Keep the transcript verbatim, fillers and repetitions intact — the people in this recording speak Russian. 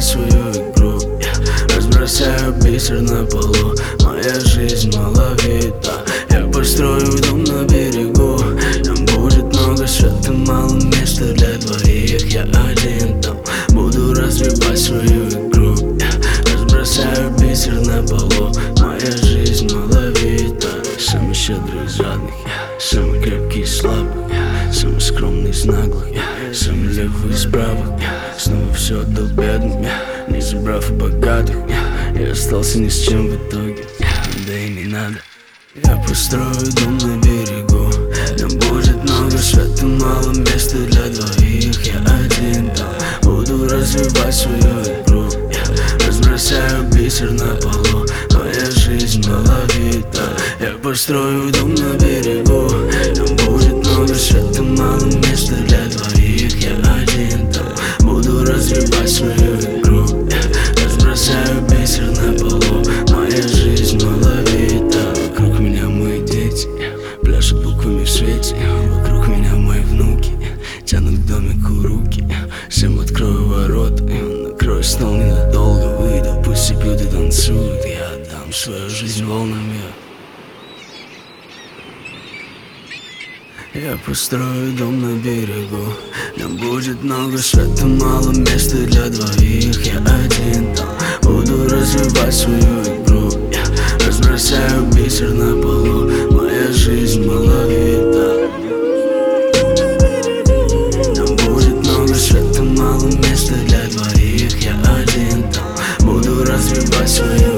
развивать свою игру. Я разбросаю бисер на полу, моя жизнь маловита. Я построю дом на берегу, там будет много света, мало места для двоих. Я один там буду развивать свою игру. Я разбросаю бисер на полу, моя жизнь маловита. Самый щедрый из жадных, самый крепкий из слабых, самый скромный из наглых, самый левый из правых. Снова все отдал бедным, не забрав у богатых. Я остался ни с чем в итоге, да и не надо. Я построю дом на берегу, там будет много света, мало места для двоих. Я один там буду развивать свою игру. Я разбросаю бисер на полу, моя жизнь маловита. Я построю дом на берегу, там будет много света, мало места для двоих. Я один там буду развивать свою игру. Я разбросаю бисер на полу, моя жизнь маловита. Вокруг меня мои дети, пляшут буквами в свете. Вокруг меня мои внуки, тянут к домику руки. Всем открою ворота, накрою стол ненадолго. Выйду, пусть все пьют и танцуют. Я отдам свою жизнь волнам. Я построю дом на берегу, там будет много света, мало места для двоих. Я один там буду развивать свою игру. Я разбросаю бисер на полу, моя жизнь маловита. Там будет много света, мало места для двоих. Я один там буду развивать свою